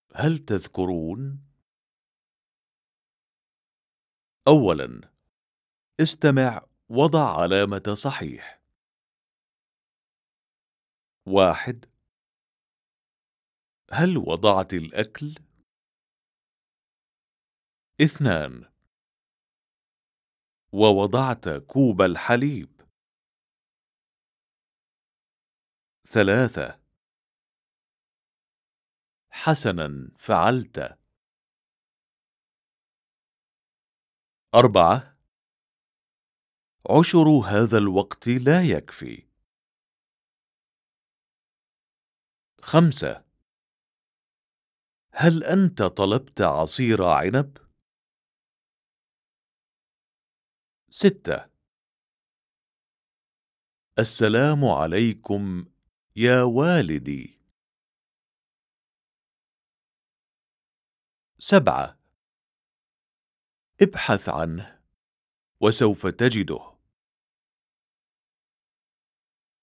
هل تذكرون؟ أولاً، استمع وضع علامة صحيح. 1. هل وضعت الأكل؟ 2. ووضعت كوب الحليب؟ 3. حسناً فعلت. 4. عشر هذا الوقت لا يكفي. 5. هل أنت طلبت عصير عنب؟ 6. السلام عليكم يا والدي. 7. ابحث عنه وسوف تجده.